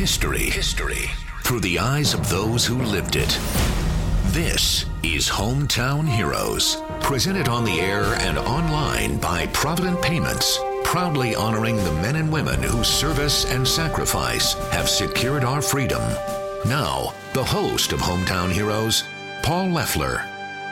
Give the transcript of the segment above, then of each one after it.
History through the eyes of those who lived it. This is Hometown Heroes, presented on the air and online by Provident Payments, proudly honoring the men and women whose service and sacrifice have secured our freedom. Now, the host of Hometown Heroes, Paul Leffler.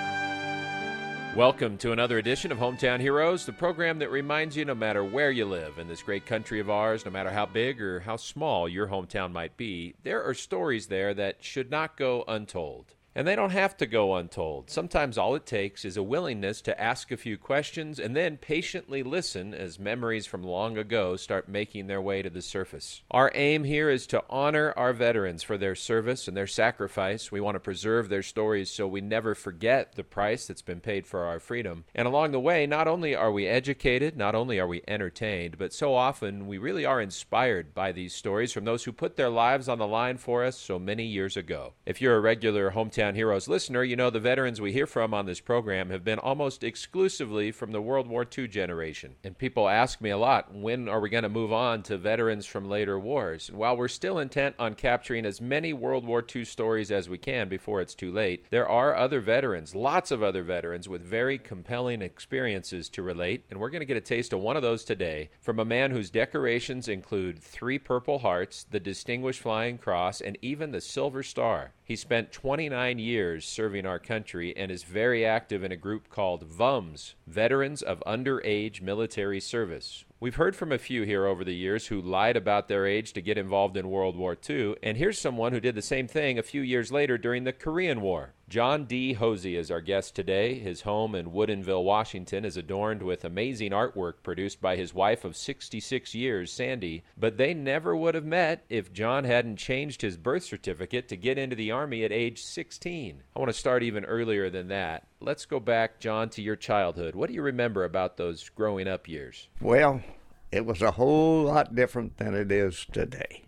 Welcome to another edition of Hometown Heroes, the program that reminds you no matter where you live in this great country of ours, no matter how big or how small your hometown might be, there are stories there that should not go untold. And they don't have to go untold. Sometimes all it takes is a willingness to ask a few questions and then patiently listen as memories from long ago start making their way to the surface. Our aim here is to honor our veterans for their service and their sacrifice. We want to preserve their stories so we never forget the price that's been paid for our freedom. And along the way, not only are we educated, not only are we entertained, but so often we really are inspired by these stories from those who put their lives on the line for us so many years ago. If you're a regular Hometown Heroes listener, you know the veterans we hear from on this program have been almost exclusively from the World War II generation. And people ask me a lot, when are we going to move on to veterans from later wars? And while we're still intent on capturing as many World War II stories as we can before it's too late, there are other veterans, lots of other veterans with very compelling experiences to relate, and we're going to get a taste of one of those today from a man whose decorations include 3 Purple Hearts, the Distinguished Flying Cross, and even the Silver Star. He spent 29 years serving our country and is very active in a group called VUMS, Veterans of Underage Military Service. We've heard from a few here over the years who lied about their age to get involved in World War II, and here's someone who did the same thing a few years later during the Korean War. John D. Hosey is our guest today. His home in Woodinville, Washington is adorned with amazing artwork produced by his wife of 66 years, Sandy, but they never would have met if John hadn't changed his birth certificate to get into the Army at age 16. I want to start even earlier than that. Let's go back, John, to your childhood. What do you remember about those growing up years? Well, it was a whole lot different than it is today.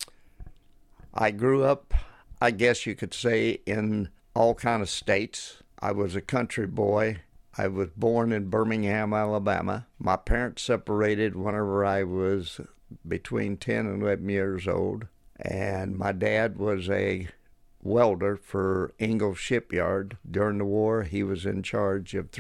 I grew up, I guess you could say, in all kind of states. I was a country boy. I was born in Birmingham, Alabama. My parents separated whenever I was between 10 and 11 years old. And my dad was a welder for Ingalls Shipyard. During the war, he was in charge of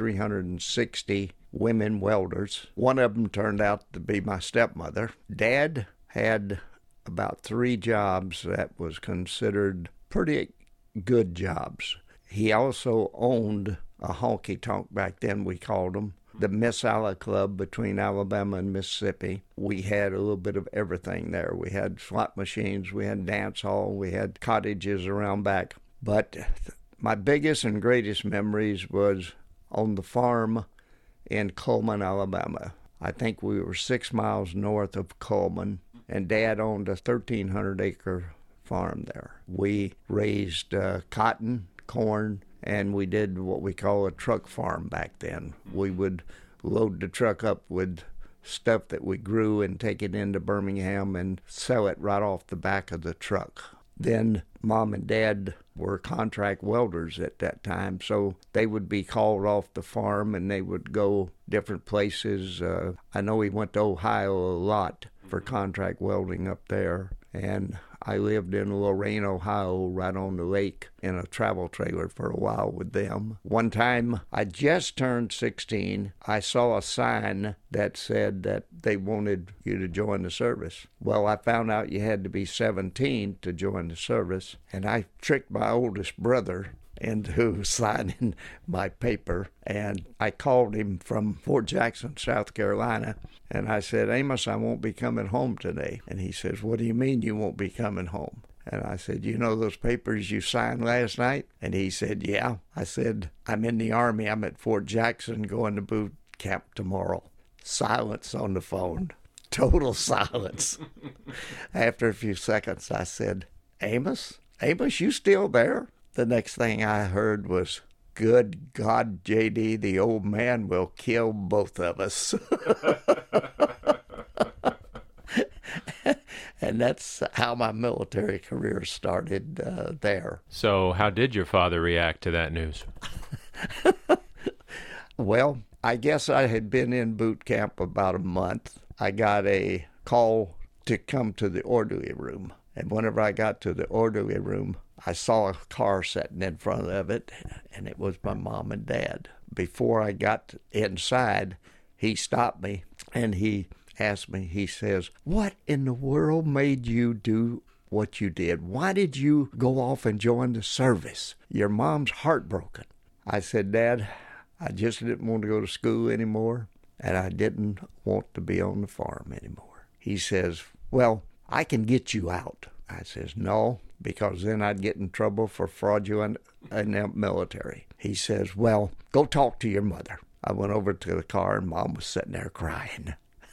360 women welders. One of them turned out to be my stepmother. Dad had about 3 jobs that was considered pretty good jobs. He also owned a honky-tonk, back then we called them, the Miss Alla Club between Alabama and Mississippi. We had a little bit of everything there. We had slot machines, we had dance hall, we had cottages around back. But my biggest and greatest memories was on the farm in Cullman, Alabama. I think we were 6 miles north of Cullman, and Dad owned a 1,300-acre farm there. We raised cotton, corn, and we did what we call a truck farm back then. We would load the truck up with stuff that we grew and take it into Birmingham and sell it right off the back of the truck. Then Mom and Dad were contract welders at that time, so they would be called off the farm and they would go different places. I know he went to Ohio a lot for contract welding up there, and I lived in Lorain, Ohio, right on the lake in a travel trailer for a while with them. One time, I just turned 16. I saw a sign that said that they wanted you to join the service. Well, I found out you had to be 17 to join the service, and I tricked my oldest brother into signing my paper, and I called him from Fort Jackson, South Carolina, and I said, "Amos, I won't be coming home today." And he says, "What do you mean you won't be coming home?" And I said, "You know those papers you signed last night?" And he said, "Yeah." I said, "I'm in the Army. I'm at Fort Jackson going to boot camp tomorrow." Silence on the phone. Total silence. After a few seconds, I said, Amos, you still there?" The next thing I heard was, "Good God, J.D., the old man will kill both of us." And that's how my military career started there. So how did your father react to that news? Well, I guess I had been in boot camp about a month. I got a call to come to the orderly room. And whenever I got to the orderly room, I saw a car sitting in front of it, and it was my mom and dad. Before I got inside, he stopped me, and he asked me, he says, "What in the world made you do what you did? Why did you go off and join the service? Your mom's heartbroken." I said, "Dad, I just didn't want to go to school anymore, and I didn't want to be on the farm anymore." He says, "Well, I can get you out." I says, "No, because then I'd get in trouble for fraudulent in the military." He says, "Well, go talk to your mother." I went over to the car, and Mom was sitting there crying.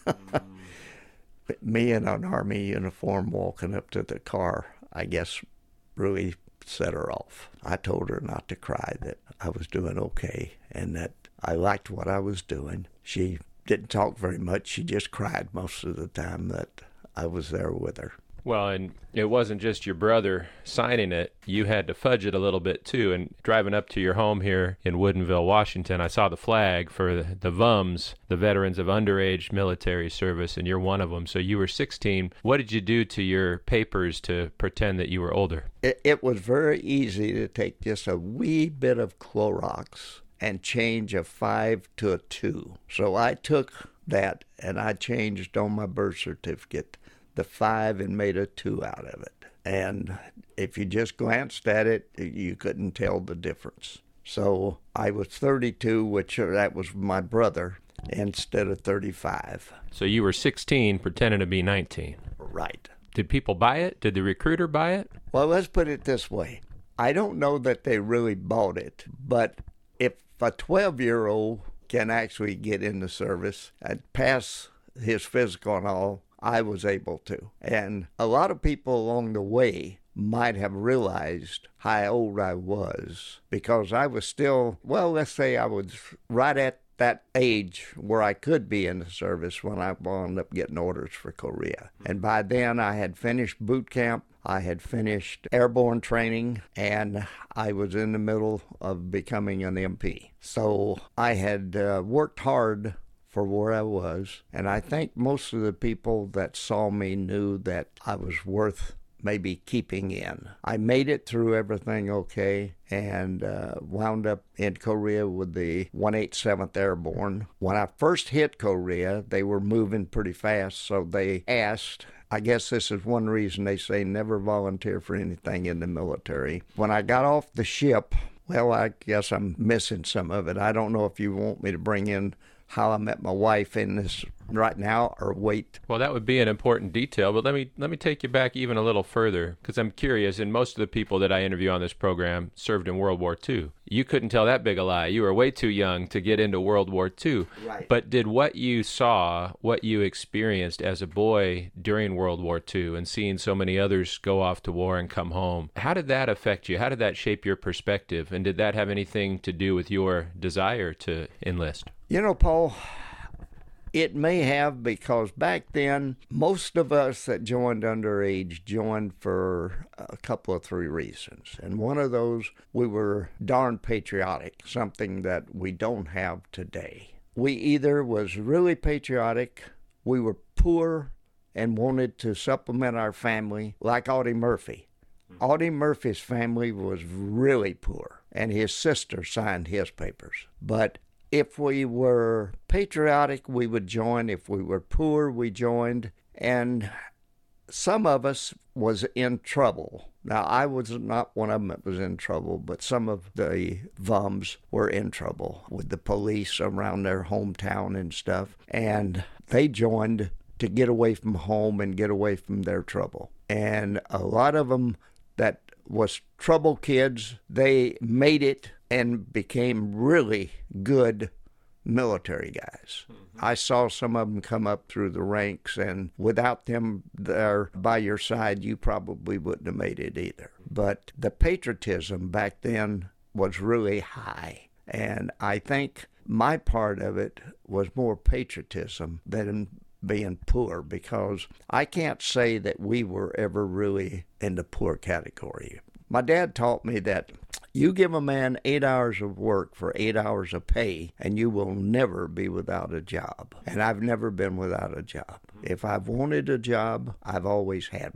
Me in an Army uniform walking up to the car, I guess, really set her off. I told her not to cry, that I was doing okay and that I liked what I was doing. She didn't talk very much. She just cried most of the time that I was there with her. Well, and it wasn't just your brother signing it. You had to fudge it a little bit, too. And driving up to your home here in Woodinville, Washington, I saw the flag for the VUMS, the Veterans of Underage Military Service, and you're one of them. So you were 16. What did you do to your papers to pretend that you were older? It was very easy to take just a wee bit of Clorox and change a 5 to a 2. So I took that and I changed on my birth certificate the 5 and made a 2 out of it. And if you just glanced at it, you couldn't tell the difference. So I was 32, which that was my brother, instead of 35. So you were 16 pretending to be 19. Right. Did people buy it? Did the recruiter buy it? Well, let's put it this way. I don't know that they really bought it, but if a 12-year-old can actually get in the service and pass his physical and all, I was able to. And a lot of people along the way might have realized how old I was, because I was still, well, let's say I was right at that age where I could be in the service when I wound up getting orders for Korea. And by then I had finished boot camp, I had finished airborne training, and I was in the middle of becoming an MP. So I had worked hard for where I was, and I think most of the people that saw me knew that I was worth maybe keeping in. I made it through everything okay, and wound up in Korea with the 187th Airborne. When I first hit Korea, they were moving pretty fast, so they asked, I guess this is one reason they say never volunteer for anything in the military. When I got off the ship, well, I guess I'm missing some of it. I don't know if you want me to bring in how I met my wife in this right now, or wait. Well, that would be an important detail, but let me take you back even a little further, because I'm curious, and most of the people that I interview on this program served in World War II. You couldn't tell that big a lie. You were way too young to get into World War II. Right. But did what you saw, what you experienced as a boy during World War II and seeing so many others go off to war and come home, how did that affect you? How did that shape your perspective? And did that have anything to do with your desire to enlist? You know, Paul, it may have, because back then, most of us that joined underage joined for a couple of 3 reasons. And one of those, we were darn patriotic, something that we don't have today. We either was really patriotic, we were poor and wanted to supplement our family, like Audie Murphy. Audie Murphy's family was really poor, and his sister signed his papers. But if we were patriotic, we would join. If we were poor, we joined. And some of us was in trouble. Now, I was not one of them that was in trouble, but some of the VUMs were in trouble with the police around their hometown and stuff. And they joined to get away from home and get away from their trouble. And a lot of them that was trouble kids, they made it and became really good military guys. I saw some of them come up through the ranks, and without them there by your side, you probably wouldn't have made it either. But the patriotism back then was really high, and I think my part of it was more patriotism than being poor, because I can't say that we were ever really in the poor category. My dad taught me that you give a man 8 hours of work for 8 hours of pay, and you will never be without a job. And I've never been without a job. If I've wanted a job, I've always had one.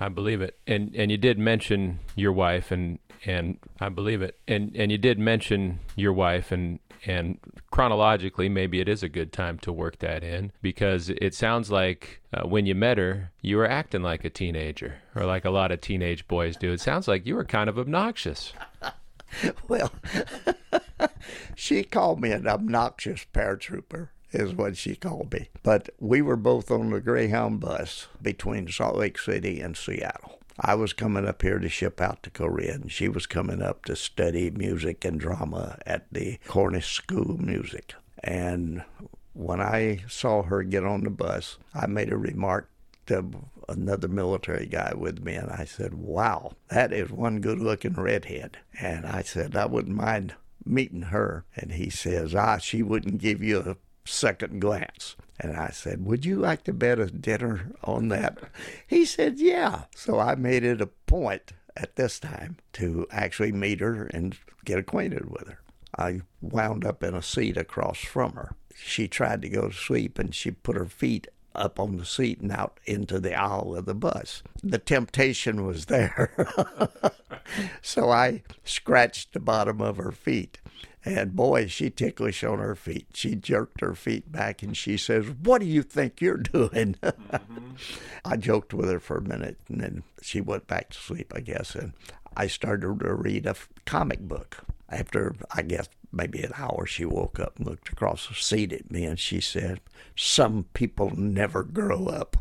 I believe it. And you did mention your wife, and I believe it. And you did mention your wife, and chronologically, maybe it is a good time to work that in, because it sounds like when you met her, you were acting like a teenager, or like a lot of teenage boys do. It sounds like you were kind of obnoxious. Well, she called me an obnoxious paratrooper, is what she called me. But we were both on the Greyhound bus between Salt Lake City and Seattle. I was coming up here to ship out to Korea, and she was coming up to study music and drama at the Cornish School of Music. And when I saw her get on the bus, I made a remark to another military guy with me, and I said, "Wow, that is one good-looking redhead." And I said, "I wouldn't mind meeting her." And he says, "She wouldn't give you a second glance." And I said, "Would you like to bet a dinner on that?" He said, "Yeah." So I made it a point at this time to actually meet her and get acquainted with her. I wound up in a seat across from her. She tried to go to sleep, and she put her feet up on the seat and out into the aisle of the bus. The temptation was there. So I scratched the bottom of her feet. And boy, she ticklish on her feet. She jerked her feet back and she says, "What do you think you're doing?" I joked with her for a minute, and then she went back to sleep, I guess. And I started to read a comic book. After, I guess, maybe an hour, she woke up and looked across the seat at me, and she said, "Some people never grow up."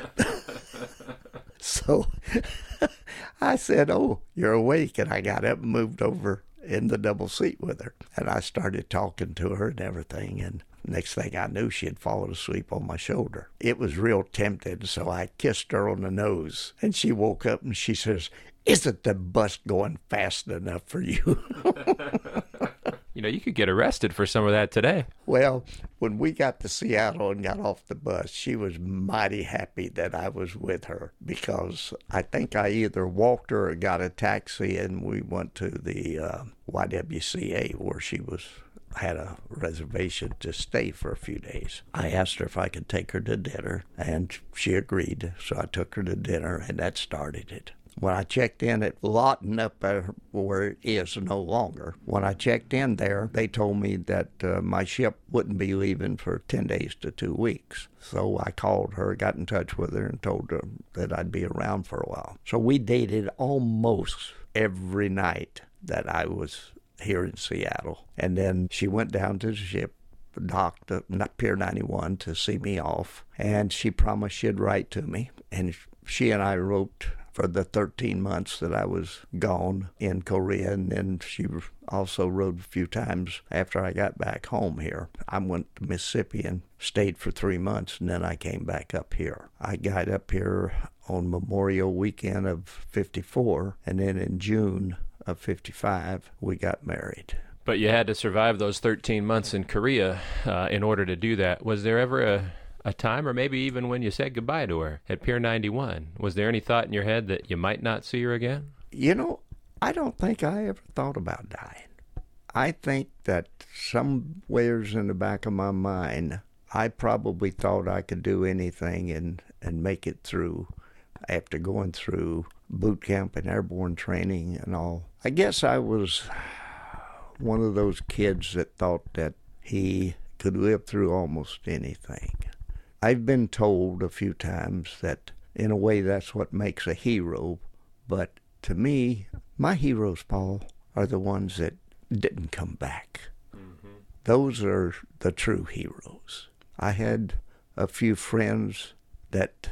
So I said, "Oh, you're awake." And I got up and moved over in the double seat with her. And I started talking to her and everything. And next thing I knew, she had fallen asleep on my shoulder. It was real tempting, so I kissed her on the nose. And she woke up and she says, "Isn't the bus going fast enough for you?" You know, you could get arrested for some of that today. Well, when we got to Seattle and got off the bus, she was mighty happy that I was with her, because I think I either walked her or got a taxi, and we went to the YWCA where she had a reservation to stay for a few days. I asked her if I could take her to dinner, and she agreed, so I took her to dinner, and that started it. When I checked in at Lawton, up where it is no longer, when I checked in there, they told me that my ship wouldn't be leaving for 10 days to 2 weeks. So I called her, got in touch with her, and told her that I'd be around for a while. So we dated almost every night that I was here in Seattle. And then she went down to the ship, docked at Pier 91 to see me off, and she promised she'd write to me. And she and I wrote for the 13 months that I was gone in Korea, and then she also wrote a few times after I got back home here. I went to Mississippi and stayed for 3 months, and then I came back up here. I got up here on Memorial Weekend of 54, and then in June of 55, we got married. But you had to survive those 13 months in Korea in order to do that. Was there ever a time, or maybe even when you said goodbye to her at Pier 91, was there any thought in your head that you might not see her again? You know, I don't think I ever thought about dying. I think that somewheres in the back of my mind, I probably thought I could do anything and make it through after going through boot camp and airborne training and all. I guess I was one of those kids that thought that he could live through almost anything. I've been told a few times that, in a way, that's what makes a hero. But to me, my heroes, Paul, are the ones that didn't come back. Mm-hmm. Those are the true heroes. I had a few friends that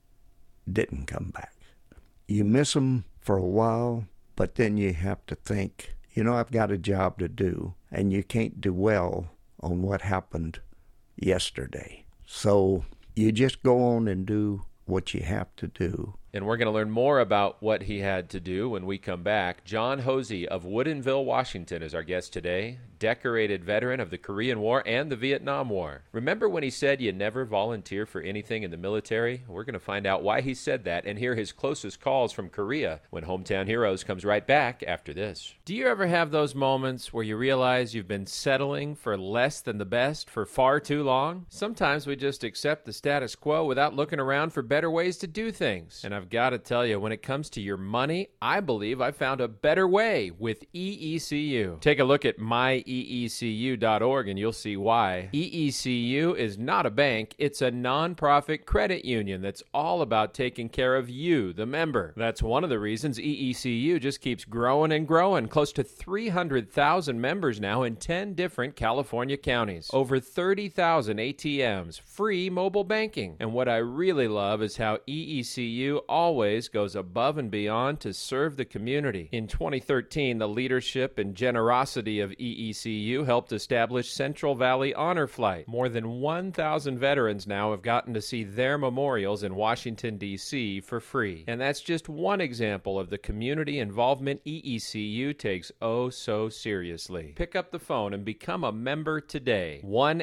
didn't come back. You miss them for a while, but then you have to think, I've got a job to do, and you can't dwell on what happened yesterday. So you just go on and do what you have to do. And we're going to learn more about what he had to do when we come back. John Hosey of Woodinville, Washington is our guest today, decorated veteran of the Korean War and the Vietnam War. Remember when he said you never volunteer for anything in the military? We're going to find out why he said that and hear his closest calls from Korea when Hometown Heroes comes right back after this. Do you ever have those moments where you realize you've been settling for less than the best for far too long? Sometimes we just accept the status quo without looking around for better ways to do things. And I've I've got to tell you, when it comes to your money, I believe I found a better way with EECU. Take a look at myeecu.org and you'll see why. EECU is not a bank, it's a nonprofit credit union that's all about taking care of you, the member. That's one of the reasons EECU just keeps growing and growing. Close to 300,000 members now in 10 different California counties. Over 30,000 ATMs, free mobile banking. And what I really love is how EECU always goes above and beyond to serve the community. In 2013, the leadership and generosity of EECU helped establish Central Valley Honor Flight. More than 1,000 veterans now have gotten to see their memorials in Washington, D.C. for free. And that's just one example of the community involvement EECU takes oh so seriously. Pick up the phone and become a member today.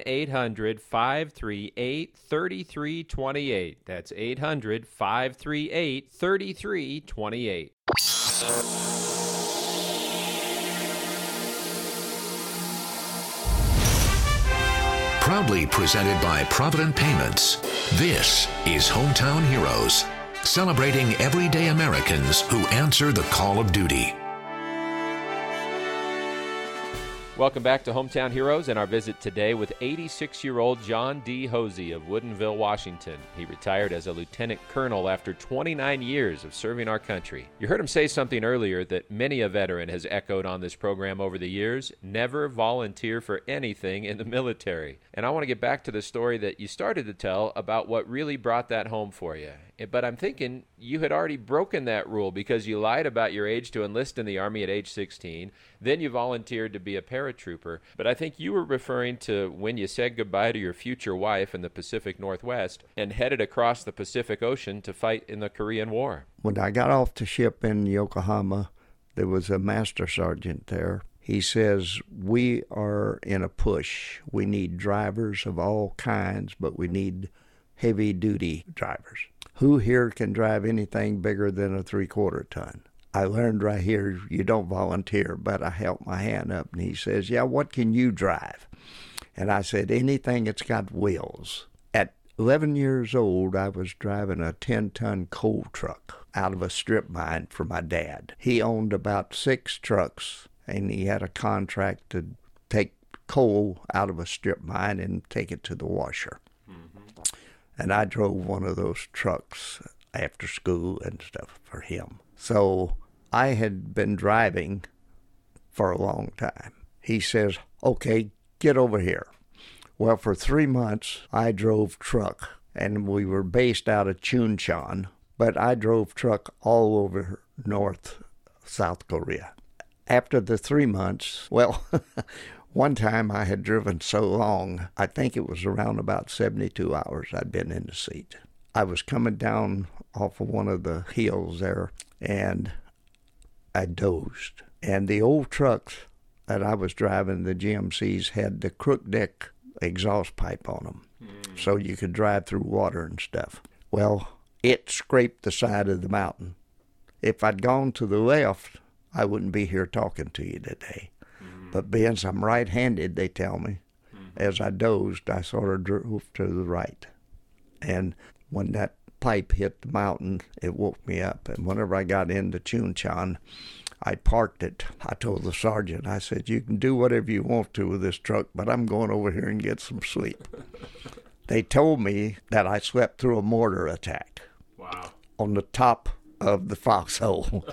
1-800-538-3328. That's 800-538-3328. Proudly presented by Provident Payments, this is Hometown Heroes, celebrating everyday Americans who answer the call of duty. Welcome back to Hometown Heroes and our visit today with 86-year-old John D. Hosey of Woodinville, Washington. He retired as a lieutenant colonel after 29 years of serving our country. You heard him say something earlier that many a veteran has echoed on this program over the years: never volunteer for anything in the military. And I want to get back to the story that you started to tell about what really brought that home for you. But I'm thinking you had already broken that rule because you lied about your age to enlist in the Army at age 16. Then you volunteered to be a paratrooper. But I think you were referring to when you said goodbye to your future wife in the Pacific Northwest and headed across the Pacific Ocean to fight in the Korean War. When I got off the ship in Yokohama, there was a master sergeant there. He says, "We are in a push. We need drivers of all kinds, but we need heavy-duty drivers. Who here can drive anything bigger than a 3/4 ton?" I learned right here, you don't volunteer, but I held my hand up, and he says, "Yeah, what can you drive?" And I said, "Anything that's got wheels." At 11 years old, I was driving a 10-ton coal truck out of a strip mine for my dad. He owned about 6 trucks, and he had a contract to take coal out of a strip mine and take it to the washer. And I drove one of those trucks after school and stuff for him. So I had been driving for a long time. He says, "Okay, get over here." Well, for 3 months, I drove truck, and we were based out of Chuncheon, but I drove truck all over South Korea. After the 3 months, well, one time I had driven so long, I think it was around about 72 hours I'd been in the seat. I was coming down off of one of the hills there, and I dozed. And the old trucks that I was driving, the GMCs, had the crook deck exhaust pipe on them, so you could drive through water and stuff. Well, it scraped the side of the mountain. If I'd gone to the left, I wouldn't be here talking to you today. But being I'm right-handed, they tell me, as I dozed, I sort of drove to the right. And when that pipe hit the mountain, it woke me up. And whenever I got into Chuncheon, I parked it. I told the sergeant, I said, "You can do whatever you want to with this truck, but I'm going over here and get some sleep." They told me that I slept through a mortar attack. Wow. On the top of the foxhole.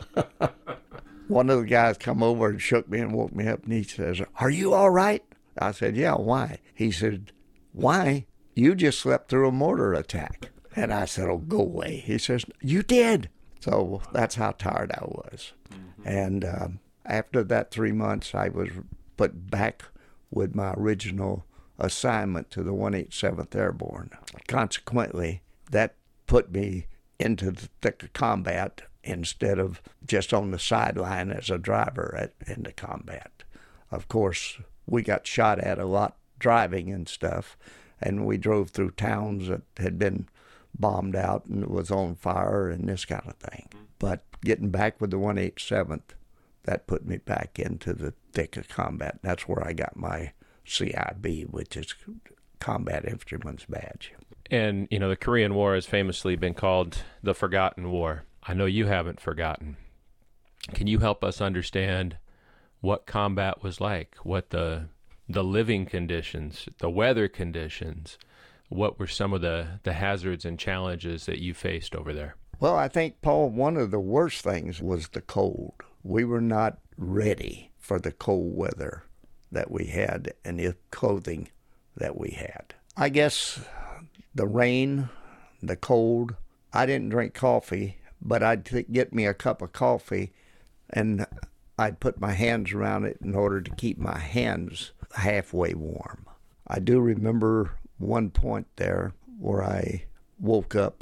One of the guys come over and shook me and woke me up, and he says, "Are you all right?" I said, "Yeah, why?" He said, "Why? You just slept through a mortar attack." And I said, "Oh, go away." He says, "You did." So that's how tired I was. And after that 3 months, I was put back with my original assignment to the 187th Airborne. Consequently, that put me into the thick of combat instead of just on the sideline as a driver in the combat. Of course, we got shot at a lot driving and stuff, and we drove through towns that had been bombed out and was on fire and this kind of thing. But getting back with the 187th, that put me back into the thick of combat. That's where I got my CIB, which is Combat Infantryman's Badge. And, the Korean War has famously been called the Forgotten War. I know you haven't forgotten. Can you help us understand what combat was like, what the living conditions, the weather conditions, what were some of the hazards and challenges that you faced over there? Well, I think, Paul, one of the worst things was the cold. We were not ready for the cold weather that we had and the clothing that we had. I guess the rain, the cold. I didn't drink coffee, but I'd get me a cup of coffee and I'd put my hands around it in order to keep my hands halfway warm. I do remember one point there where I woke up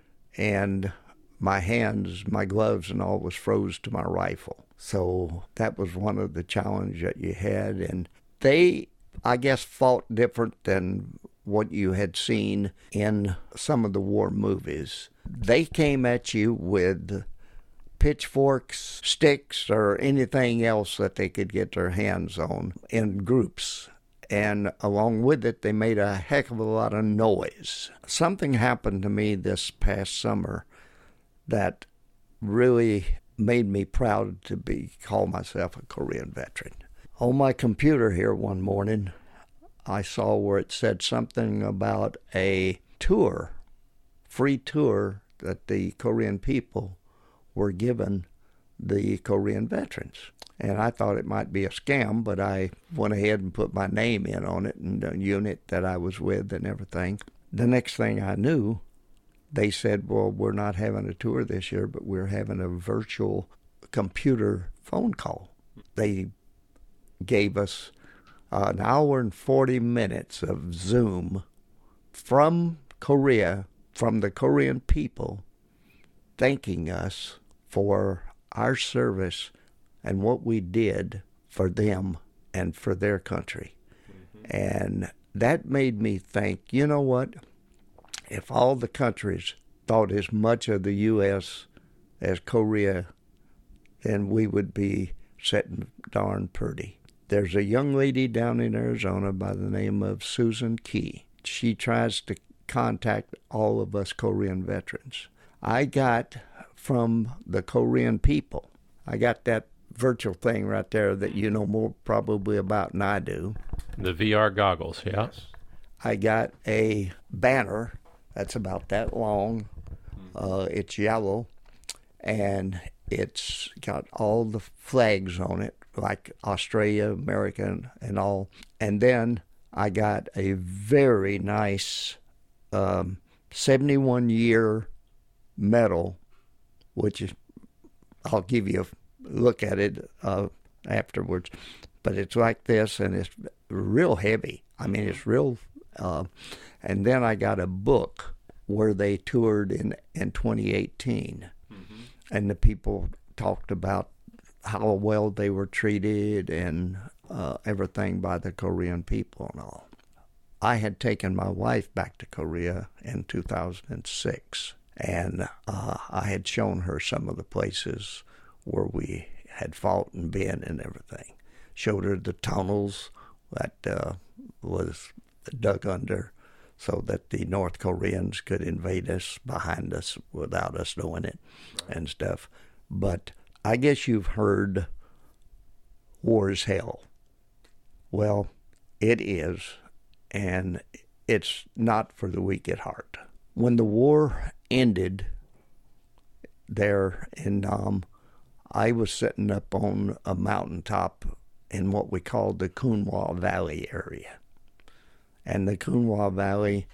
and my hands, my gloves and all was froze to my rifle. So that was one of the challenges that you had. And they, I guess, fought different than what you had seen in some of the war movies. They came at you with pitchforks, sticks, or anything else that they could get their hands on in groups. And along with it, they made a heck of a lot of noise. Something happened to me this past summer that really made me proud to call myself a Korean veteran. On my computer here one morning, I saw where it said something about a tour, free tour that the Korean people were given the Korean veterans. And I thought it might be a scam, but I went ahead and put my name in on it and the unit that I was with and everything. The next thing I knew, they said, well, we're not having a tour this year, but we're having a virtual computer phone call. They gave us an hour and 40 minutes of Zoom from Korea, from the Korean people, thanking us for our service and what we did for them and for their country. Mm-hmm. And that made me think, you know what? If all the countries thought as much of the U.S. as Korea, then we would be sitting darn pretty. There's a young lady down in Arizona by the name of Susan Key. She tries to contact all of us Korean veterans. I got from the Korean people, I got that virtual thing right there that you know more probably about than I do. The VR goggles, yeah. Yes. I got a banner that's about that long. It's yellow, and it's got all the flags on it, like Australia, America, and all. And then I got a very nice 71-year medal, which is, I'll give you a look at it afterwards. But it's like this, and it's real heavy. I mean, it's real. And then I got a book where they toured in 2018. Mm-hmm. And the people talked about how well they were treated and everything by the Korean people and all. I had taken my wife back to Korea in 2006, and I had shown her some of the places where we had fought and been and everything. Showed her the tunnels that was dug under so that the North Koreans could invade us behind us without us knowing it, right, and stuff. But I guess you've heard war is hell. Well, it is, and it's not for the weak at heart. When the war ended there in Nam, I was sitting up on a mountaintop in what we called the Kunwa Valley area. And the Kunwa Valley,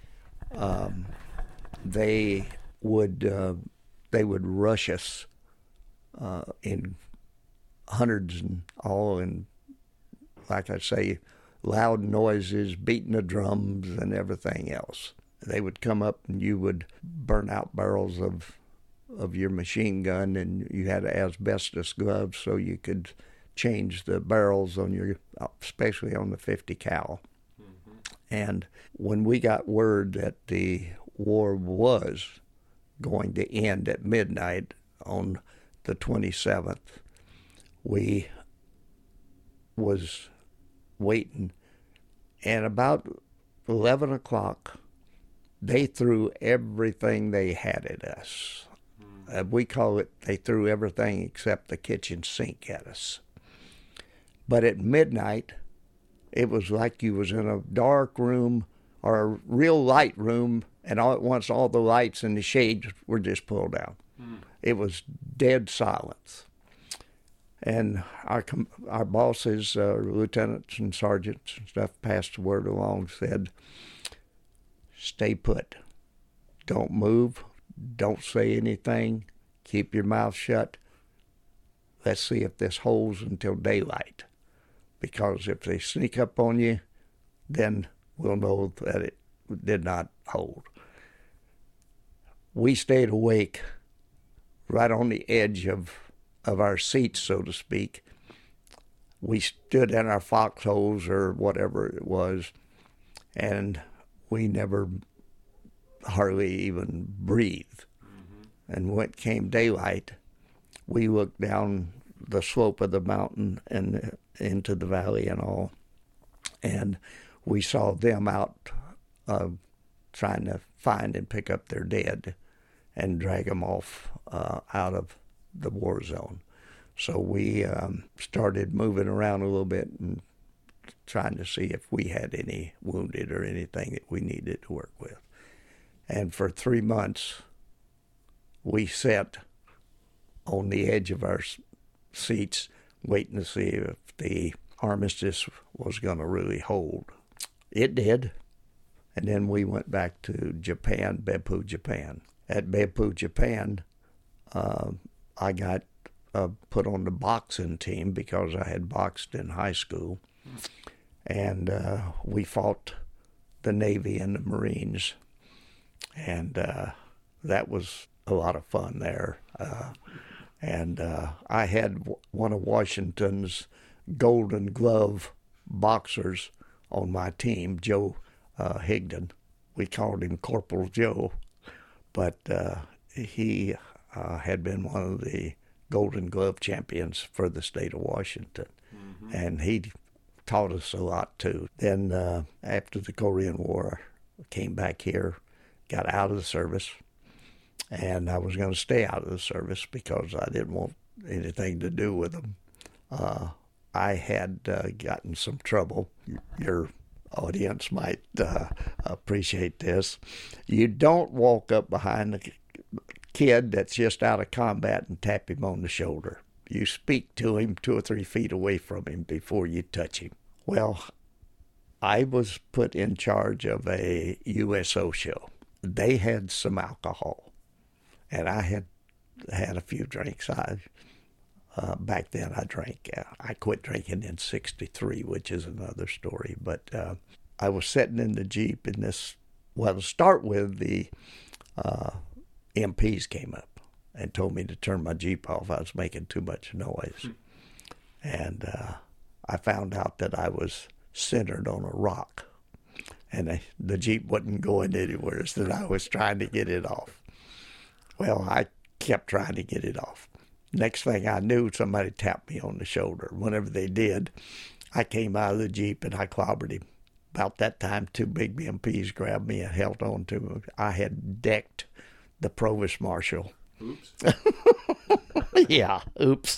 they would rush us in hundreds and all, and like I say, loud noises, beating the drums and everything else. They would come up and you would burn out barrels of your machine gun, and you had asbestos gloves so you could change the barrels on your, especially on the 50 cal. Mm-hmm. And when we got word that the war was going to end at midnight on the 27th, we was waiting, and about 11 o'clock, they threw everything they had at us. We call it, they threw everything except the kitchen sink at us. But at midnight, it was like you was in a dark room or a real light room, and all at once all the lights and the shades were just pulled down. It was dead silence. And our bosses, lieutenants and sergeants and stuff, passed the word along, said, stay put. Don't move. Don't say anything. Keep your mouth shut. Let's see if this holds until daylight. Because if they sneak up on you, then we'll know that it did not hold. We stayed awake right on the edge of our seats, so to speak. We stood in our foxholes or whatever it was, and we never hardly even breathed. And when it came daylight, we looked down the slope of the mountain and into the valley and all, and we saw them out trying to find and pick up their dead and drag them off out of the war zone. So we started moving around a little bit and trying to see if we had any wounded or anything that we needed to work with. And for 3 months, we sat on the edge of our seats waiting to see if the armistice was going to really hold. It did. And then we went back to Japan, Beppu, Japan. At Beppu, Japan, I got put on the boxing team because I had boxed in high school. And we fought the Navy and the Marines. And that was a lot of fun there. And I had one of Washington's Golden Glove boxers on my team, Joe Higdon. We called him Corporal Joe, but he had been one of the Golden Glove champions for the state of Washington. And he taught us a lot, too. Then after the Korean War, I came back here, got out of the service, and I was going to stay out of the service because I didn't want anything to do with them. I had gotten some trouble. Your audience might appreciate this. You don't walk up behind a kid that's just out of combat and tap him on the shoulder. You speak to him 2 or 3 feet away from him before you touch him. Well, I was put in charge of a USO show. They had some alcohol, and I had had a few drinks. Back then I drank. I quit drinking in '63, which is another story. But I was sitting in the Jeep in this, well, to start with, the MPs came up and told me to turn my Jeep off. I was making too much noise. And I found out that I was centered on a rock. And the Jeep wasn't going anywhere, so I was trying to get it off. Well, I kept trying to get it off. Next thing I knew, somebody tapped me on the shoulder. Whenever they did, I came out of the Jeep and I clobbered him. About that time, 2 big MPs grabbed me and held on to me. I had decked the provost marshal. Oops. Yeah, oops.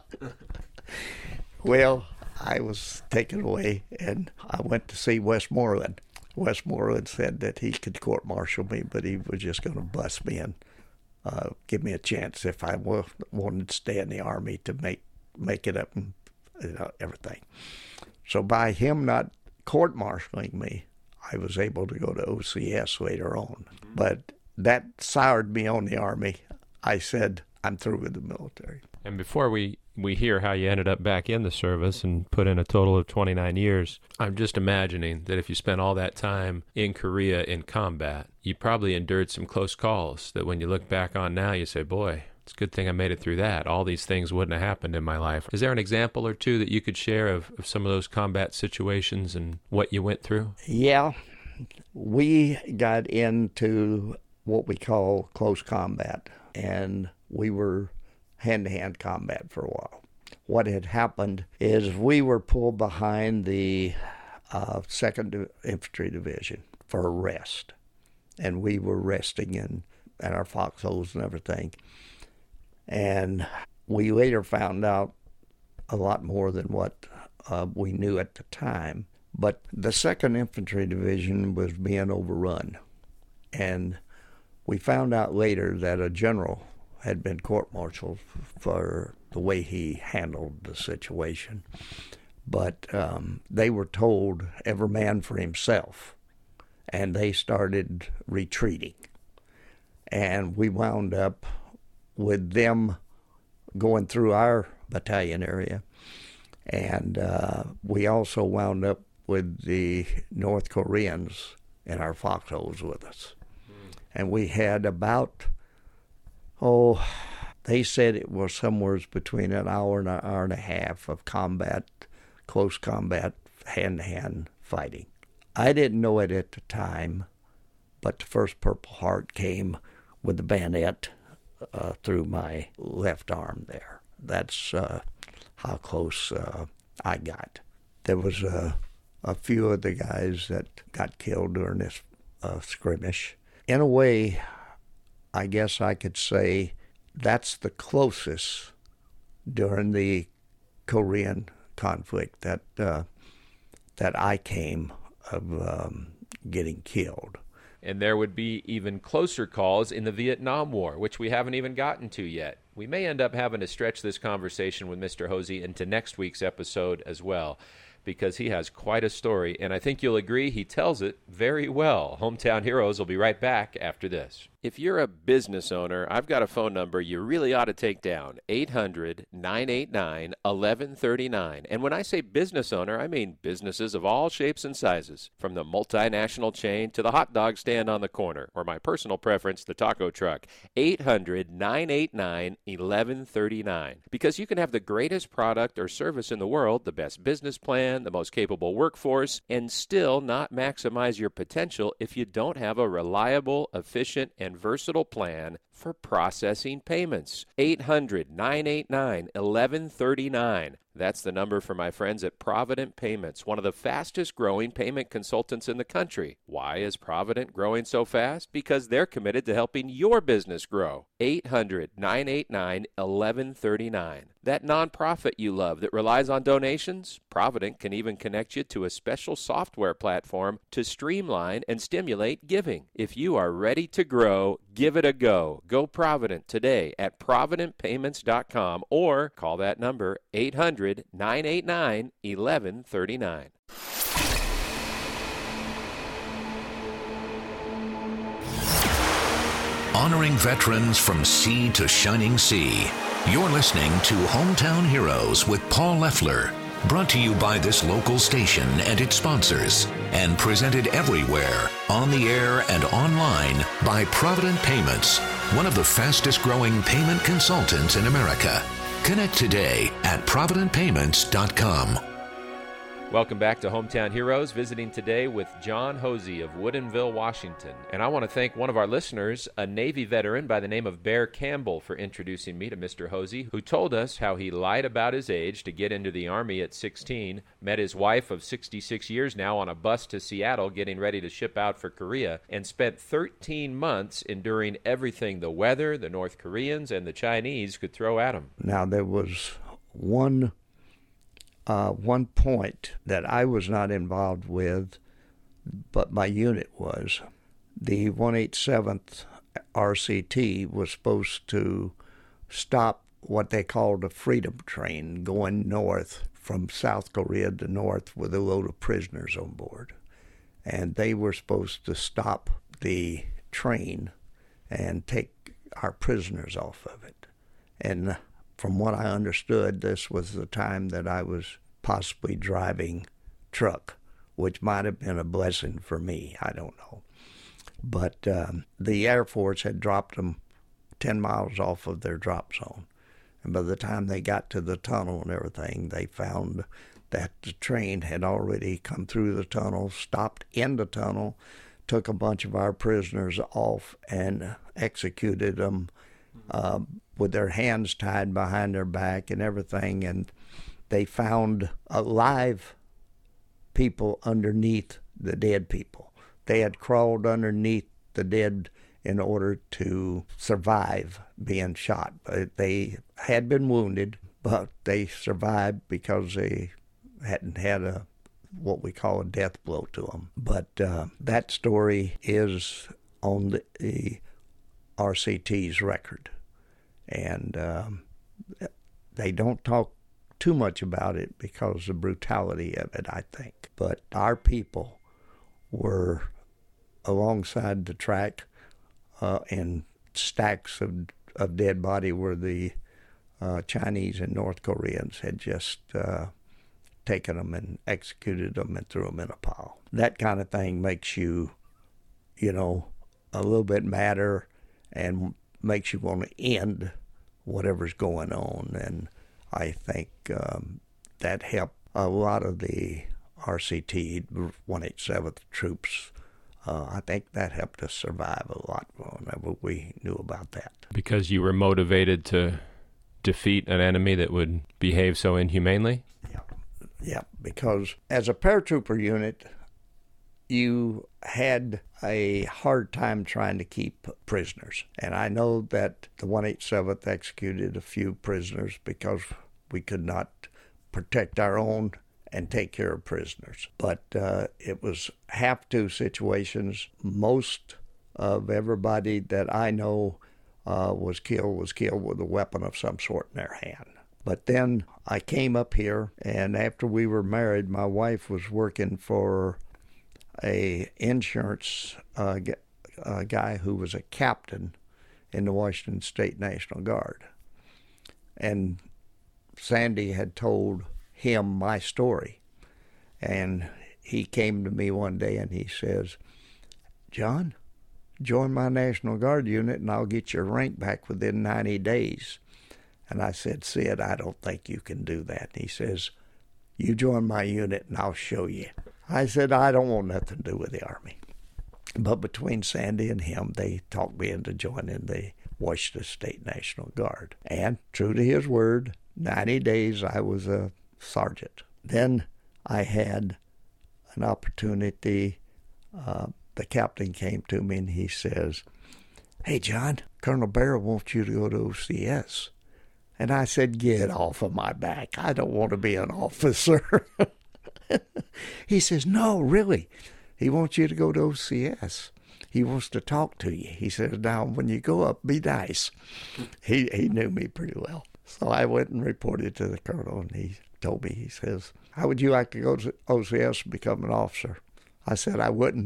Well, I was taken away, and I went to see Westmoreland. Westmoreland said that he could court-martial me, but he was just going to bust me and give me a chance if I wanted to stay in the Army to make it up and everything. So by him not court-martialing me, I was able to go to OCS later on. But that soured me on the Army. I said, I'm through with the military. And before we hear how you ended up back in the service and put in a total of 29 years, I'm just imagining that if you spent all that time in Korea in combat, you probably endured some close calls that when you look back on now, you say, boy, it's a good thing I made it through that. All these things wouldn't have happened in my life. Is there an example or two that you could share of some of those combat situations and what you went through? Yeah. We got into what we call close combat, and we were hand-to-hand combat for a while. What had happened is we were pulled behind the 2nd Infantry Division for a rest. and we were resting in our foxholes and everything. And we later found out a lot more than what we knew at the time. But the 2nd Infantry Division was being overrun. And we found out later that a general had been court-martialed for the way he handled the situation. But they were told every man for himself, and they started retreating. And we wound up with them going through our battalion area, and we also wound up with the North Koreans in our foxholes with us. And we had about, they said it was somewhere between an hour and a half of combat, close combat, hand-to-hand fighting. I didn't know it at the time, but the first Purple Heart came with the bayonet through my left arm there. That's how close I got. There was a few of the guys that got killed during this skirmish. In a way, I guess I could say that's the closest during the Korean conflict that I came of getting killed. And there would be even closer calls in the Vietnam War, which we haven't even gotten to yet. We may end up having to stretch this conversation with Mr. Hosey into next week's episode as well, because he has quite a story, and I think you'll agree he tells it very well. Hometown Heroes will be right back after this. If you're a business owner, I've got a phone number you really ought to take down, 800-989-1139. And when I say business owner, I mean businesses of all shapes and sizes, from the multinational chain to the hot dog stand on the corner, or my personal preference, the taco truck. 800-989-1139. Because you can have the greatest product or service in the world, the best business plan, the most capable workforce, and still not maximize your potential if you don't have a reliable, efficient, and versatile plan for processing payments. 800-989-1139. That's the number for my friends at Provident Payments, one of the fastest growing payment consultants in the country. Why is Provident growing so fast? Because they're committed to helping your business grow. 800-989-1139. That nonprofit you love that relies on donations? Provident can even connect you to a special software platform to streamline and stimulate giving. If you are ready to grow, give it a go. Go Provident today at ProvidentPayments.com or call that number 800-989-1139. Honoring veterans from sea to shining sea. You're listening to Hometown Heroes with Paul Leffler. Brought to you by this local station and its sponsors. And presented everywhere, on the air and online, by Provident Payments, one of the fastest growing payment consultants in America. Connect today at ProvidentPayments.com. Welcome back to Hometown Heroes, visiting today with John Hosey of Woodinville, Washington. And I want to thank one of our listeners, a Navy veteran by the name of Bear Campbell, for introducing me to Mr. Hosey, who told us how he lied about his age to get into the Army at 16, met his wife of 66 years now on a bus to Seattle getting ready to ship out for Korea, and spent 13 months enduring everything the weather, the North Koreans, and the Chinese could throw at him. Now, there was one point that I was not involved with, but my unit was. The 187th RCT was supposed to stop what they called a freedom train going north from South Korea to north with a load of prisoners on board. And they were supposed to stop the train and take our prisoners off of it. And from what I understood, this was the time that I was possibly driving truck, which might have been a blessing for me. I don't know. But the Air Force had dropped them 10 miles off of their drop zone. And by the time they got to the tunnel and everything, they found that the train had already come through the tunnel, stopped in the tunnel, took a bunch of our prisoners off and executed them with their hands tied behind their back and everything. And they found alive people underneath the dead people. They had crawled underneath the dead in order to survive being shot. They had been wounded, but they survived because they hadn't had what we call a death blow to them. But that story is on the RCT's record. And they don't talk too much about it because of the brutality of it, I think. But our people were alongside the track in stacks of dead body where the Chinese and North Koreans had just taken them and executed them and threw them in a pile. That kind of thing makes you, a little bit madder and makes you want to end whatever's going on. And I think that helped a lot of the RCT 187th troops. I think that helped us survive a lot whenever we knew about that. Because you were motivated to defeat an enemy that would behave so inhumanely? Yeah, because as a paratrooper unit, you had a hard time trying to keep prisoners. And I know that the 187th executed a few prisoners because we could not protect our own and take care of prisoners. But it was have-to situations. Most of everybody that I know was killed with a weapon of some sort in their hand. But then I came up here, and after we were married, my wife was working for a insurance guy who was a captain in the Washington State National Guard. And Sandy had told him my story. And he came to me one day and he says, "John, join my National Guard unit and I'll get your rank back within 90 days. And I said, "Sid, I don't think you can do that." And he says, "You join my unit and I'll show you." I said, "I don't want nothing to do with the Army." But between Sandy and him, they talked me into joining the Washington State National Guard. And true to his word, 90 days I was a sergeant. Then I had an opportunity. The captain came to me and he says, "Hey, John, Colonel Barrow wants you to go to OCS." And I said, "Get off of my back. I don't want to be an officer." He says, "No, really. He wants you to go to OCS. He wants to talk to you." He says, "Now, when you go up, be nice." He knew me pretty well. So I went and reported to the colonel, and he told me, he says, "How would you like to go to OCS and become an officer?" I said, "I wouldn't."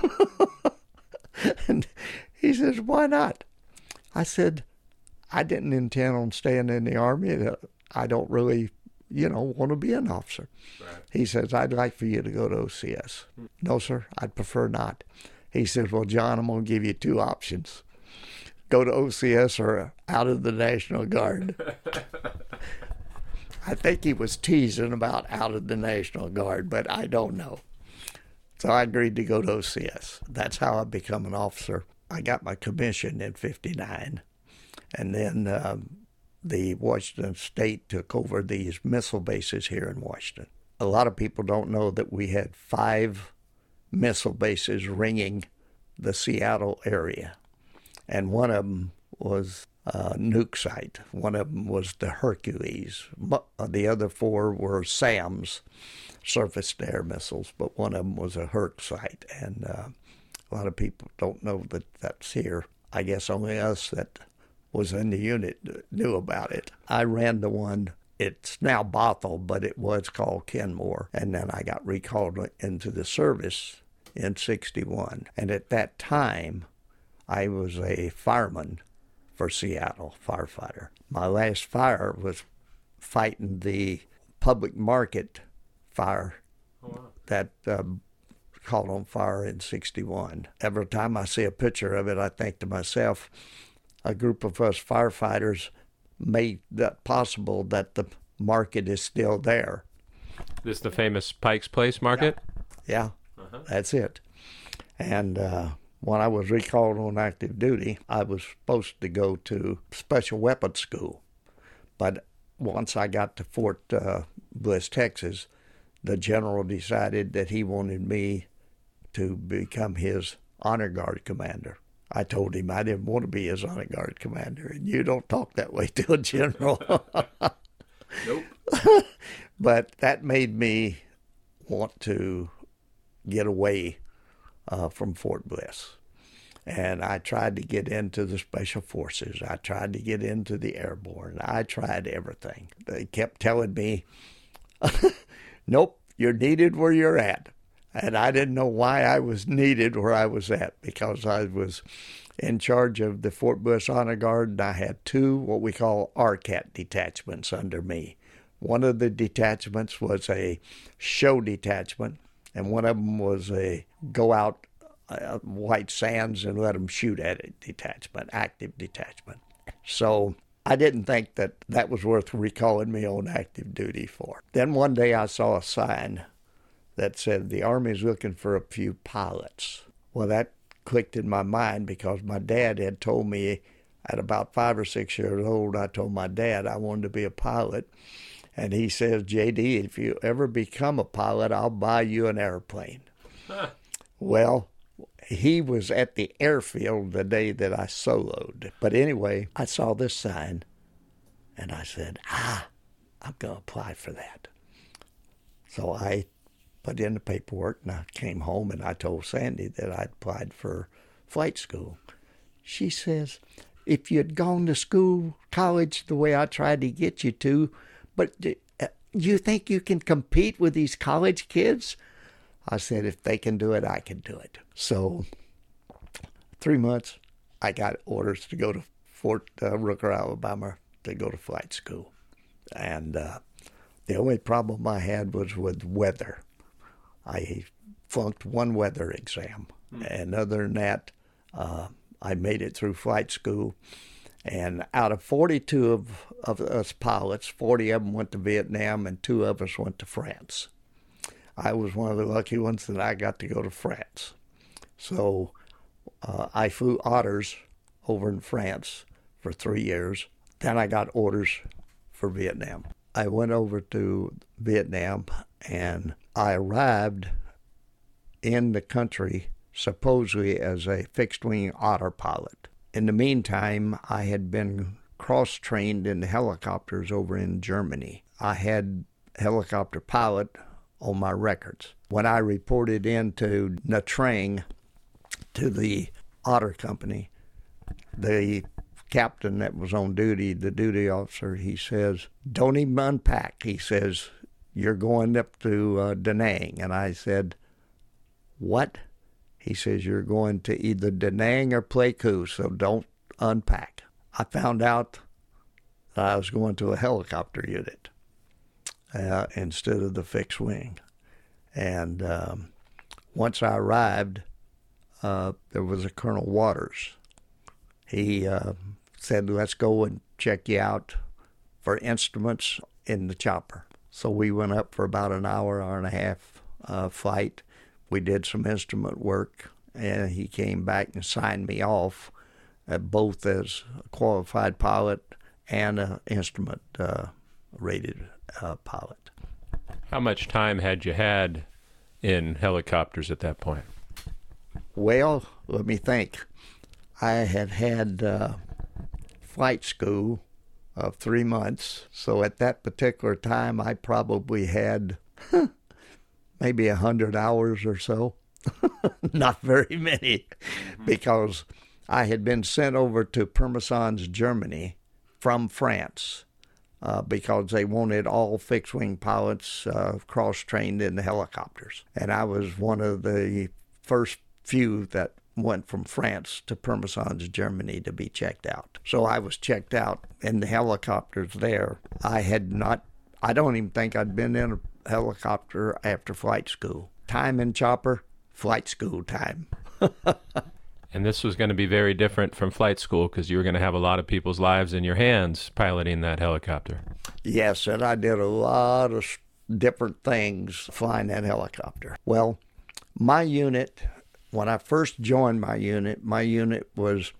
And he says, "Why not?" I said, "I didn't intend on staying in the Army. I don't really, want to be an officer." Right. He says, "I'd like for you to go to OCS." "No, sir, I'd prefer not." He says, "Well, John, I'm going to give you two options. Go to OCS or out of the National Guard." I think he was teasing about out of the National Guard, but I don't know. So I agreed to go to OCS. That's how I become an officer. I got my commission in '59. And then the Washington State took over these missile bases here in Washington. A lot of people don't know that we had 5 missile bases ringing the Seattle area. And one of them was a nuke site. One of them was the Hercules. The other 4 were SAMs, surface-to-air missiles, but one of them was a Herc site. And a lot of people don't know that that's here. I guess only us that was in the unit knew about it. I ran the one, it's now Bothell, but it was called Kenmore. And then I got recalled into the service in '61. And at that time, I was a fireman for Seattle, firefighter. My last fire was fighting the public market fire that caught on fire in '61. Every time I see a picture of it, I think to myself, a group of us firefighters made that possible that the market is still there. This the famous Pike's Place market? Yeah, That's it. And when I was recalled on active duty, I was supposed to go to special weapons school. But once I got to Fort Bliss, Texas, the general decided that he wanted me to become his honor guard commander. I told him I didn't want to be his honor guard commander, and you don't talk that way to a general. Nope. But that made me want to get away from Fort Bliss. And I tried to get into the Special Forces. I tried to get into the Airborne. I tried everything. They kept telling me, nope, you're needed where you're at. And I didn't know why I was needed where I was at, because I was in charge of the Fort Bliss Honor Guard, and I had 2 what we call RCAT detachments under me. One of the detachments was a show detachment, and one of them was a go out White Sands and let them shoot at it detachment, active detachment. So I didn't think that was worth recalling me on active duty for. Then one day I saw a sign that said, the Army's looking for a few pilots. Well, that clicked in my mind, because my dad had told me at about 5 or 6 years old, I told my dad I wanted to be a pilot. And he says, J.D., if you ever become a pilot, I'll buy you an airplane. Well, he was at the airfield the day that I soloed. But anyway, I saw this sign, and I said, I'm going to apply for that. So I put in the paperwork, and I came home, and I told Sandy that I'd applied for flight school. She says, if you'd gone to college the way I tried to get you to, but you think you can compete with these college kids? I said, if they can do it, I can do it. So 3 months, I got orders to go to Fort Rooker, Alabama, to go to flight school. And the only problem I had was with weather. I flunked one weather exam. And other than that, I made it through flight school. And out of 42 of us pilots, 40 of them went to Vietnam, and 2 of us went to France. I was one of the lucky ones that I got to go to France. So I flew Otters over in France for 3 years. Then I got orders for Vietnam. I went over to Vietnam, and I arrived in the country supposedly as a fixed-wing Otter pilot. In the meantime, I had been cross-trained in helicopters over in Germany. I had helicopter pilot on my records. When I reported into Nha Trang, to the Otter Company, the captain that was on duty, the duty officer, he says, don't even unpack. He says, you're going up to Da Nang. And I said, what? He says, you're going to either Da Nang or Pleiku, so don't unpack. I found out that I was going to a helicopter unit instead of the fixed wing. And once I arrived, there was a Colonel Waters. He said, let's go and check you out for instruments in the chopper. So we went up for about an hour and a half flight. We did some instrument work, and he came back and signed me off, both as a qualified pilot and an instrument-rated pilot. How much time had you had in helicopters at that point? Well, let me think. I had flight school of 3 months, so at that particular time I probably had maybe 100 hours or so. Not very many, because I had been sent over to Pirmasens, Germany from France, because they wanted all fixed-wing pilots cross-trained in the helicopters. And I was one of the first few that went from France to Pirmasens, Germany to be checked out. So I was checked out in the helicopters there. I don't even think I'd been in a helicopter after flight school. Time in chopper, flight school time. And this was going to be very different from flight school, because you were going to have a lot of people's lives in your hands piloting that helicopter. Yes, and I did a lot of different things flying that helicopter. Well, my unit, when I first joined my unit was,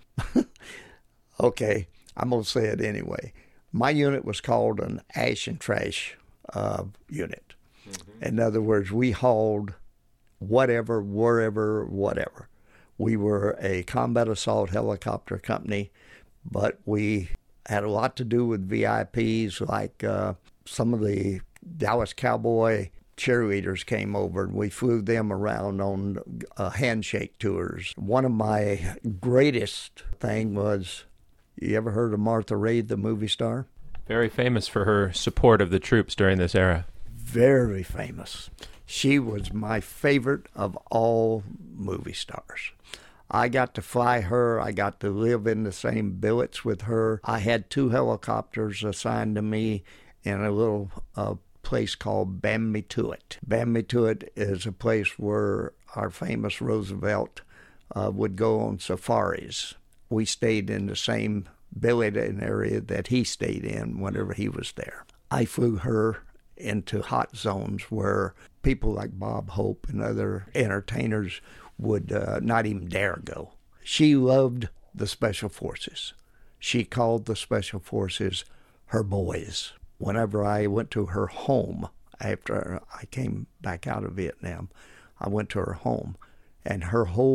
okay, I'm going to say it anyway. My unit was called an ash and trash unit. In other words, we hauled whatever, wherever, whatever. We were a combat assault helicopter company, but we had a lot to do with VIPs, like some of the Dallas Cowboy cheerleaders came over, and we flew them around on handshake tours. One of my greatest thing was, you ever heard of Martha Raye, the movie star? Very famous for her support of the troops during this era. Very famous. She was my favorite of all movie stars. I got to fly her. I got to live in the same billets with her. I had 2 helicopters assigned to me in a little place called Bambi-Tuet. Bambi-Tuet is a place where our famous Roosevelt would go on safaris. We stayed in the same billet and area that he stayed in whenever he was there. I flew her into hot zones where people like Bob Hope and other entertainers would not even dare go. She loved the Special Forces. She called the Special Forces her boys. Whenever I went to her home after I came back out of Vietnam, I went to her home, and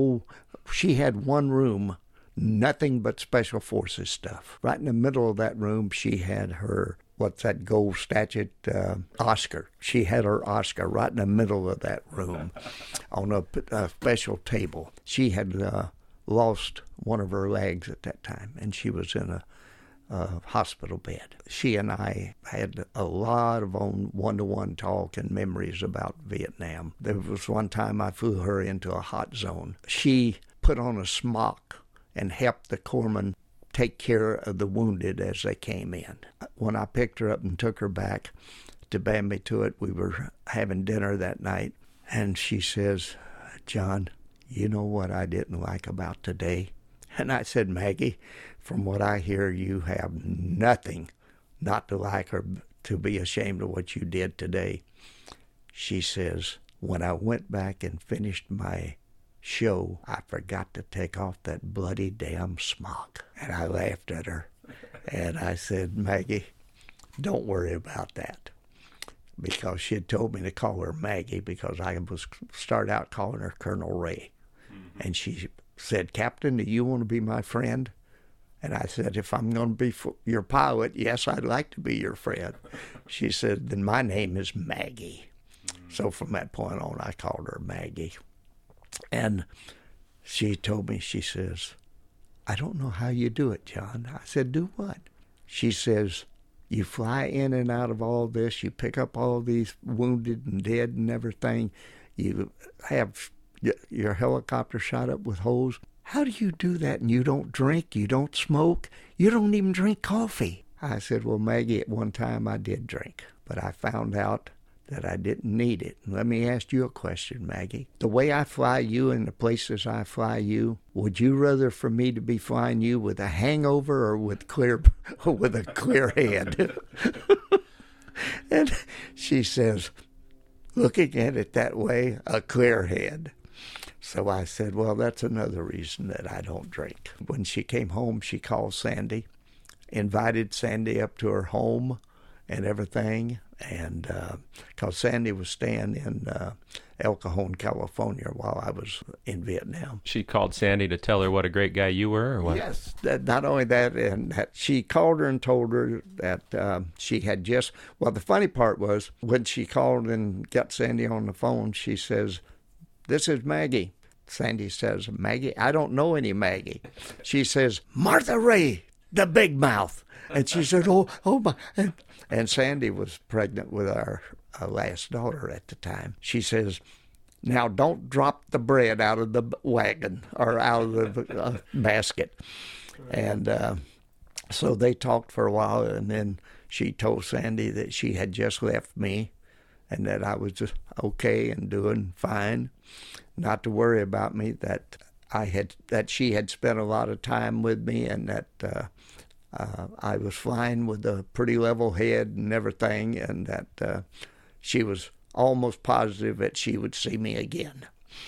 she had one room, nothing but Special Forces stuff. Right in the middle of that room, she had her, what's that gold statue, Oscar. She had her Oscar right in the middle of that room on a special table. She had lost one of her legs at that time, and she was in a hospital bed. She and I had a lot of one-to-one talk and memories about Vietnam. There was one time I flew her into a hot zone. She put on a smock and helped the corpsmen take care of the wounded as they came in. When I picked her up and took her back to Bambi-Tuet, we were having dinner that night, and she says, "John, you know what I didn't like about today?" And I said, "Maggie, from what I hear, you have nothing not to like or to be ashamed of what you did today." She says, "When I went back and finished my show, I forgot to take off that bloody damn smock." And I laughed at her. And I said, "Maggie, don't worry about that." Because she had told me to call her Maggie because I was start out calling her Colonel Ray. Mm-hmm. And she said, "Captain, do you want to be my friend?" And I said, "If I'm going to be your pilot, yes, I'd like to be your friend." She said, "Then my name is Maggie." Mm-hmm. So from that point on, I called her Maggie. And she told me, she says, "I don't know how you do it, John." I said, "Do what?" She says, "You fly in and out of all this. You pick up all these wounded and dead and everything. You have your helicopter shot up with holes. How do you do that? And you don't drink, you don't smoke, you don't even drink coffee." I said, "Well, Maggie, at one time I did drink, but I found out that I didn't need it. Let me ask you a question, Maggie. The way I fly you and the places I fly you, would you rather for me to be flying you with a hangover or with a clear head?" And she says, looking at it that way, "A clear head." So I said, "Well, that's another reason that I don't drink." When she came home, she called Sandy, invited Sandy up to her home and everything, and because Sandy was staying in El Cajon, California, while I was in Vietnam. She called Sandy to tell her what a great guy you were, or what? Yes, not only that, and that she called her and told her that she had just, well, the funny part was when she called and got Sandy on the phone, she says, "This is Maggie." Sandy says, "Maggie? I don't know any Maggie." She says, "Martha Raye, the big mouth." And she said, oh my. And Sandy was pregnant with our last daughter at the time. She says, "Now don't drop the bread out of the wagon or out of the basket." And so they talked for a while, and then she told Sandy that she had just left me and that I was just okay and doing fine, not to worry about me, that she had spent a lot of time with me, and that I was flying with a pretty level head and everything, and that she was almost positive that she would see me again.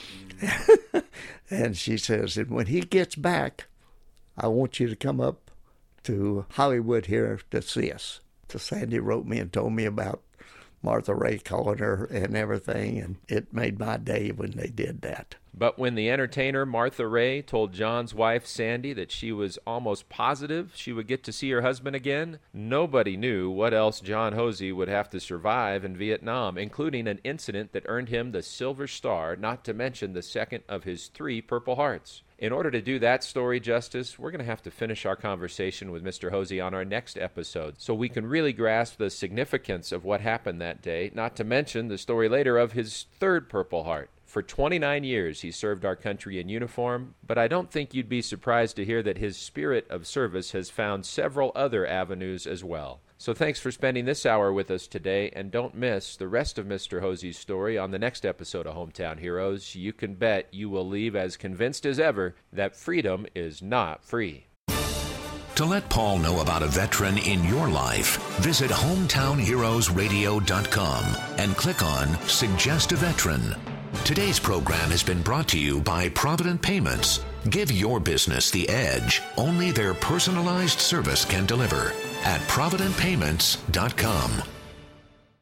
And she says, "And when he gets back, I want you to come up to Hollywood here to see us." So Sandy wrote me and told me about Martha Ray calling her and everything, and it made my day when they did that. But when the entertainer Martha Ray told John's wife Sandy that she was almost positive she would get to see her husband again, nobody knew what else John Hosey would have to survive in Vietnam, including an incident that earned him the Silver Star, not to mention the second of his 3 Purple Hearts. In order to do that story justice, we're going to have to finish our conversation with Mr. Hosey on our next episode so we can really grasp the significance of what happened that day, not to mention the story later of his 3rd Purple Heart. For 29 years, he served our country in uniform, but I don't think you'd be surprised to hear that his spirit of service has found several other avenues as well. So thanks for spending this hour with us today, and don't miss the rest of Mr. Hosey's story on the next episode of Hometown Heroes. You can bet you will leave as convinced as ever that freedom is not free. To let Paul know about a veteran in your life, visit hometownheroesradio.com and click on Suggest a Veteran. Today's program has been brought to you by Provident Payments. Give your business the edge only their personalized service can deliver at providentpayments.com.